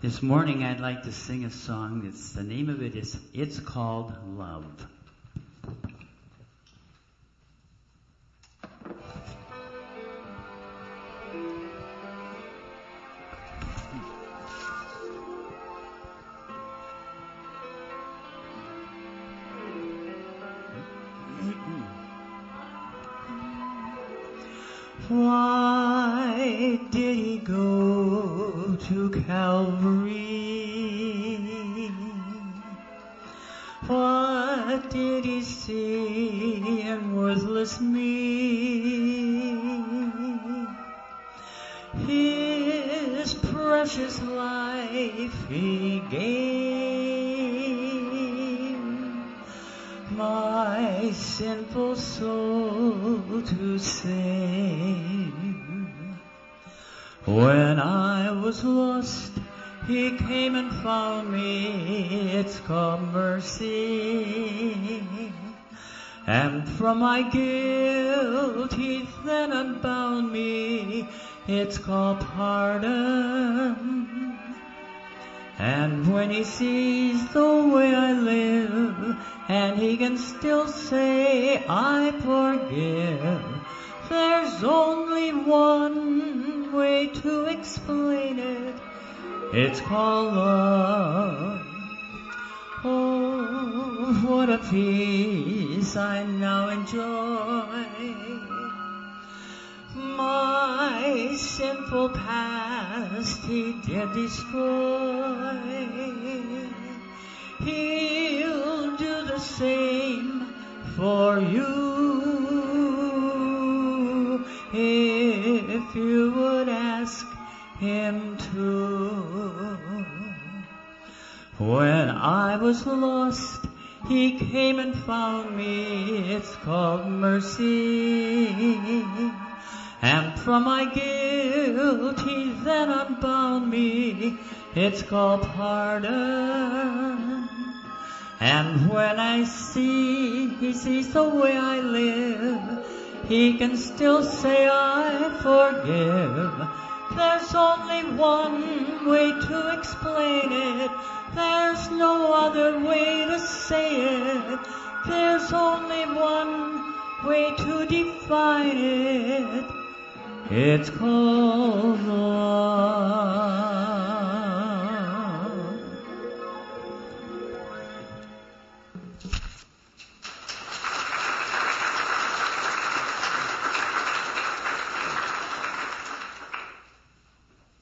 This morning I'd like to sing a song. The name of it is It's Called Love. Why did he go to Calvary? What did he see in worthless me? His precious life he gave, my sinful soul to save. When I was lost, he came and found me. It's called mercy. And from my guilt he then unbound me. It's called pardon. And when he sees the way I live, and he can still say, I forgive, there's only one way to explain it. It's called love. Oh, what a peace I now enjoy. My sinful past he did destroy. He'll do the same for you if you would ask him to. When I was lost, he came and found me. It's called mercy. And from my guilt he then unbound me. It's called pardon. And when he sees the way I live, he can still say I forgive. There's only one way to explain it. There's no other way to say it. There's only one way to define it. It's called love.